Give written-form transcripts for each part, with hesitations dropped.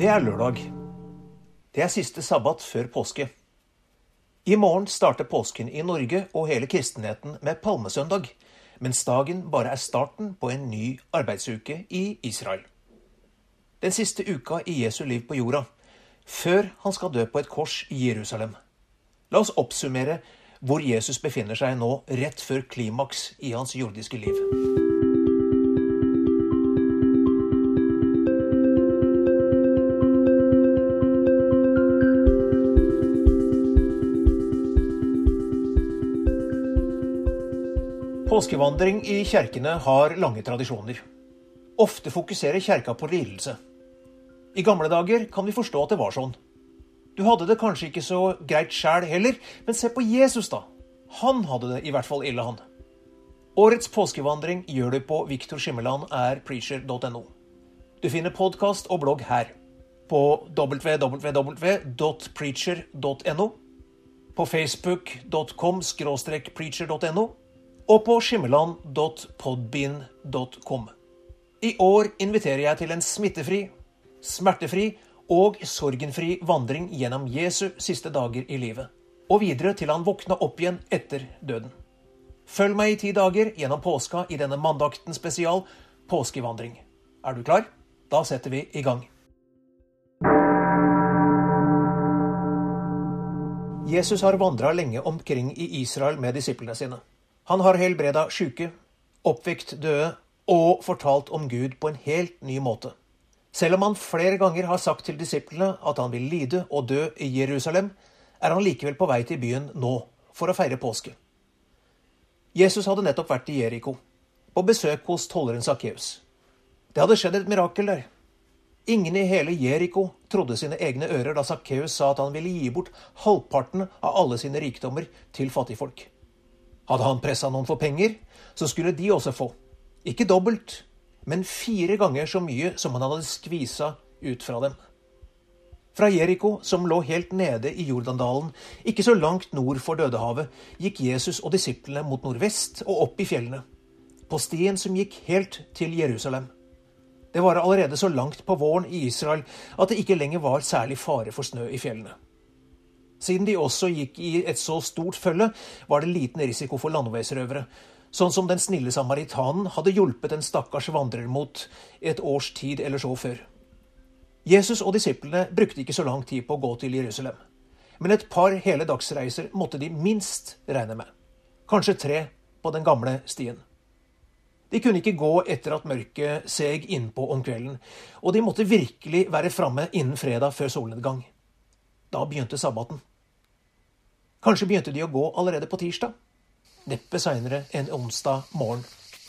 Det er lørdag. Det er siste sabbat før påske. I morgen starter påsken i Norge og hele kristenheten med palmesøndag, mens dagen bare er starten på en ny arbeidsuke i Israel. Den siste uka i Jesu liv på jorda, før han skal dø på et kors i Jerusalem. La oss oppsummere hvor Jesus befinner seg nå rett før klimaks i hans jordiske liv. Påskevandring i kjerkene har lange tradisjoner. Ofte fokuserer kjerka på lidelse. I gamle dager kan vi forstå at det var sånn. Du hadde det kanskje ikke så greit selv heller, men se på Jesus da. Han hadde det i hvert fall ille, han. Årets påskevandring gjør du på Victor Skimmeland preacher.no. Du finner podcast og blogg her, på www.preacher.no, på facebook.com/preacher.no, og på skimmeland.podbean.com. I år inviterer jeg til en smittefri, smertefri og sorgenfri vandring gjennom Jesu siste dager i livet, og videre til han våkna opp igjen etter døden. Følg meg i 10 dager gjennom påska i denne mandakten spesial påskevandring. Er du klar? Da setter vi i gang. Jesus har vandret lenge omkring i Israel med disiplene sine. Han har helbredet syke, oppvekt døde og fortalt om Gud på en helt ny måte. Selv om han flere ganger har sagt til disiplene at han vil lide og dø i Jerusalem, er han likevel på vei til byen nå for å feire påske. Jesus hadde nettopp vært i Jeriko, på besøk hos tolleren Sakkeus. Det hadde skjedd et mirakel der. Ingen i hele Jeriko trodde sine egne ører da Sakkeus sa at han ville gi bort halvparten av alle sine rikdommer til fattigfolk. Hadde han presset noen for penger, så skulle de også få. Ikke dobbelt, men 4 ganger så mye som han hadde skvisa ut fra dem. Fra Jeriko, som lå helt nede i Jordandalen, ikke så langt nord for Dødehavet, gikk Jesus og disiplene mot nordvest og opp i fjellene, på stien som gikk helt til Jerusalem. Det var allerede så langt på våren i Israel at det ikke lenger var særlig fare for snø i fjellene. Siden de også gikk i et så stort følge, var det liten risiko for landeveisrøvere, sånn som den snille samaritanen hadde hjulpet en stakkars vandrer mot et års tid eller så før. Jesus og disiplene brukte ikke så lang tid på å gå til Jerusalem, men et par hele dagsreiser måtte de minst regne med. Kanskje 3 på den gamle stien. De kunne ikke gå etter at mørket seg innpå om kvelden, og de måtte virkelig være framme innen fredag før solnedgang. Da begynte sabbaten. Kanskje begynte de å gå allerede på tirsdag? Neppe senere enn onsdag morgen.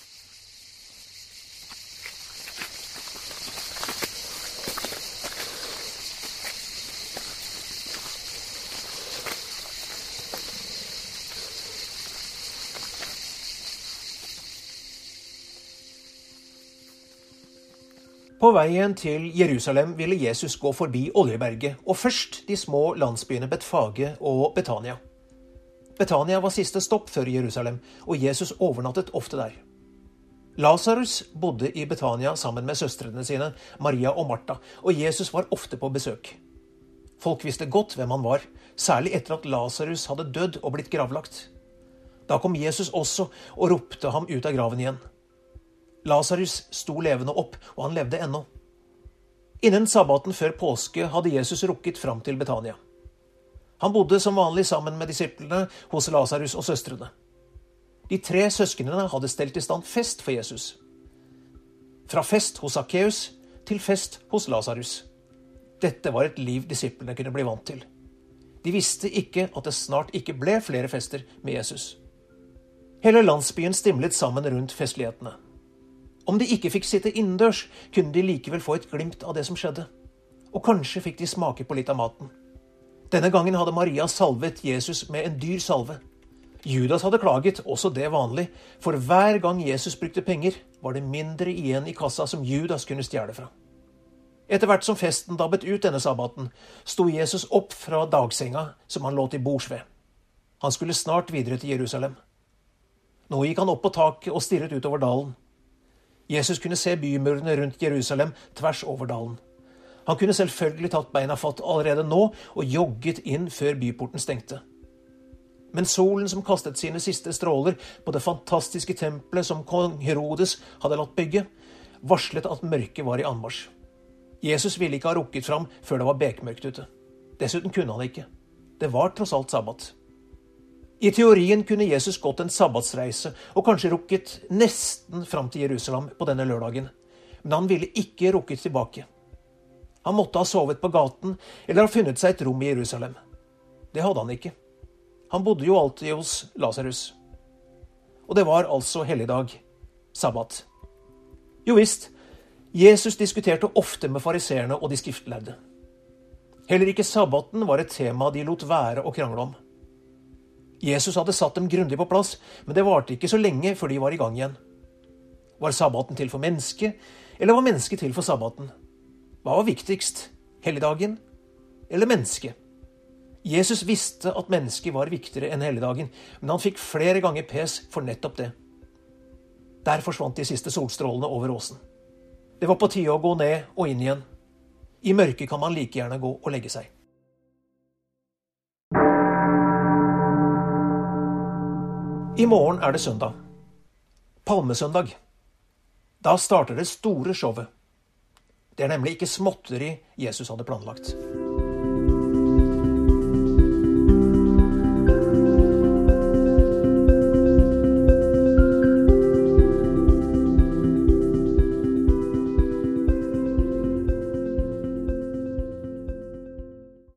På veien til Jerusalem ville Jesus gå forbi Oljeberget, og først de små landsbyene Betfage og Betania. Betania var siste stopp før Jerusalem, og Jesus overnattet ofte der. Lazarus bodde i Betania sammen med søstrene sine, Maria og Martha, og Jesus var ofte på besøk. Folk visste godt hvem han var, særlig etter at Lazarus hadde dødd og blitt gravlagt. Da kom Jesus også og ropte ham ut av graven igjen. Lazarus sto levende opp, og han levde ennå. Innen sabbaten før påske hadde Jesus rukket fram til Betania. Han bodde som vanlig sammen med disiplene hos Lazarus og søstrene. De 3 søsknene hadde stelt i stand fest for Jesus. Fra fest hos Sakkeus til fest hos Lazarus. Dette var et liv disiplene kunne bli vant til. De visste ikke at det snart ikke ble flere fester med Jesus. Hele landsbyen stimlet sammen rundt festlighetene. Om de ikke fikk sitte innendørs, kunne de likevel få et glimt av det som skjedde. Og kanskje fikk de smake på litt av maten. Denne gangen hadde Maria salvet Jesus med en dyr salve. Judas hadde klaget, også det vanlig, for hver gang Jesus brukte penger, var det mindre igjen i kassa som Judas kunne stjele fra. Etter hvert som festen dabbet ut denne sabbaten, sto Jesus opp fra dagsenga som han lå til bords ved. Han skulle snart videre til Jerusalem. Nå gikk han opp på taket og stirret utover dalen. Jesus kunne se bymurene rundt Jerusalem tvers over dalen. Han kunne selvfølgelig tatt beina fatt allerede nå og jogget inn før byporten stengte. Men solen som kastet sine siste stråler på det fantastiske tempelet som kong Herodes hadde latt bygge, varslet at mørket var i anmarsj. Jesus ville ikke ha rukket fram før det var bekmørkt ute. Dessuten kunne han ikke. Det var tross alt sabbat. I teorien kunne Jesus gått en sabbatsreise og kanskje rukket nesten fram til Jerusalem på denne lørdagen. Men han ville ikke rukket tilbake. Han måtte ha sovet på gaten eller ha funnet seg et rom i Jerusalem. Det hadde han ikke. Han bodde jo alltid hos Lazarus. Og det var altså helligdag, sabbat. Jo visst, Jesus diskuterte ofte med fariseerne og de skriftlærde. Heller ikke sabbaten var et tema de lot være å krangle om. Jesus hadde satt dem grundig på plass, men det varte ikke så lenge før de var i gang igjen. Var sabbaten til for mennesket, eller var mennesket til for sabbaten? Hva var viktigst, helligdagen eller mennesket? Jesus visste at mennesket var viktigere enn helligdagen, men han fikk flere ganger pes for nettopp det. Der forsvant de siste solstrålene over åsen. Det var på tide å gå ned og inn igjen. I mørket kan man like gjerne gå og legge seg. I morgen er det søndag. Palmesøndag. Da starter det store showet. Det er nemlig ikke småtteri Jesus hadde planlagt.